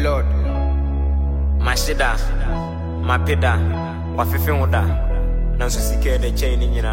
Lord. My shida, my pida, wafifin wuda. Nansu sike de chain in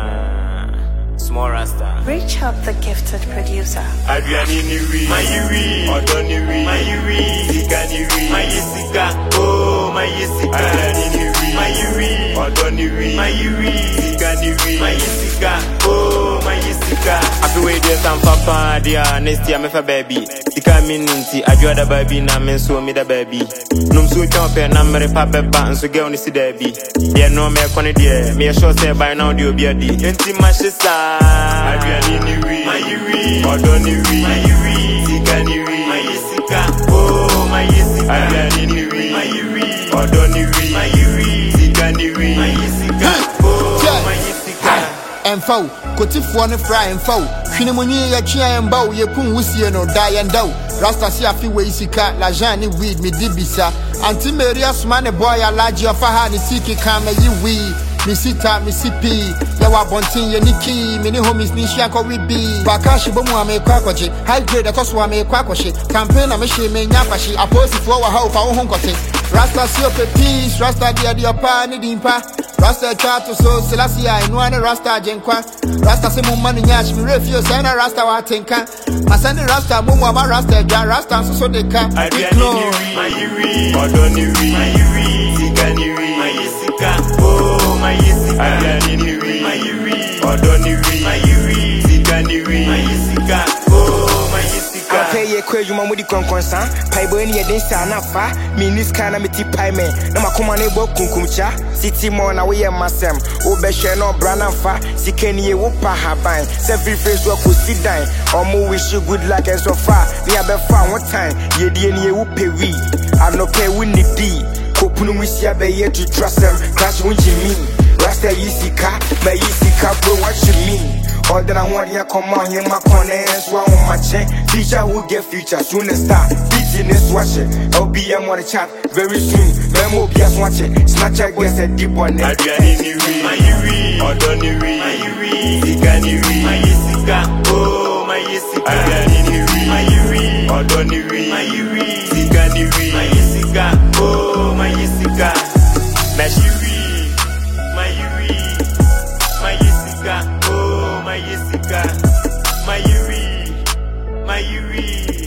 small rasta. Reach up the gifted producer. Adriani niwi, my yuri, Odoniwi, my yuri, Sika niwi, my yisika, oh my yisika. Adriani niwi, my yuri, Odoniwi, my yuri, Sika niwi, my yisika, oh my yisika. Happy way there some papa dia next year me for baby. Sika minti adwa da baby na me so me da baby. Num so champe na mere pa beba nso girl ni si baby. There no me kone there. Me sure say by now the obi adi. Enti mashisa. Adriani niwi, my yuri, Odoniwi, my yuri, Sika niwi, my yisika, oh my yisika. Adriani niwi, my yuri, Odoniwi, my yuri, Sika niwi, my yisika, oh my yisika. Enfo, kotifo ne fry enfo. Hwene munyi ya chia emba ye kun wusie no die and down. Rasta si afi we isika la jani weed me dibisa. Anti Maria smane boy alaji ofa ha ni siki kama yi we. Misita misipi ya wabontin ye niki mini homies ni shako we be. Bakashi bomu ame kwakoche high grade akoso ame kwakoshe. Campaign ame she me nyapashi aposi fo wa ha ofa wo honkote. Rasta si ope peace, Rasta dia opa ni dimpa. Rasta chato so selasi I no ane Rasta jenkwa. Rasta se mo mani nyash mi refuse na Rasta wa tenka. Masani Rasta bomu ama Rasta ja Rasta so deka. Adriani niwi, my yuri, Odoniwi, my yuri, Sika niwi, my yisika, oh my yisika. Adriani niwi, my yuri, Odoniwi, my yuri, Sika niwi, my yisika, oh my yisika. Okay, ye kwe juma mudi konkonsa. Paibo ni ye densa na fa. Minis kana miti paime. Na makuma nebo kunkumcha. City mo na we masem. Obeshe no brana fa. Sikeni ye wupa habain. Several face work with sit down. Omo wish you good luck and so far. Ni abe fa one time. Ye die ni ye wupe we. I no pay we ni di. Kopunu wisi abe ye to trust them. Crash unji me. Rasta yisika. Me yisika bro what you mean? All that I want, yeah, come on, yeah, my corner is one on my chain. Teacher who get future, soon as start. Business watching, LBM on the chat, very soon. Memo BS watching, Snapchat gets a deep one. Adriani niwi, my yuri, Odoniwi, my yuri, Sika niwi, my yisika, oh my yisika. Adriani niwi, my yuri, Odoniwi, my yuri, Sika niwi, my yisika, oh my yisika. My yuri, my yuri, my yisika, oh my yisika, my yuri, my yuri.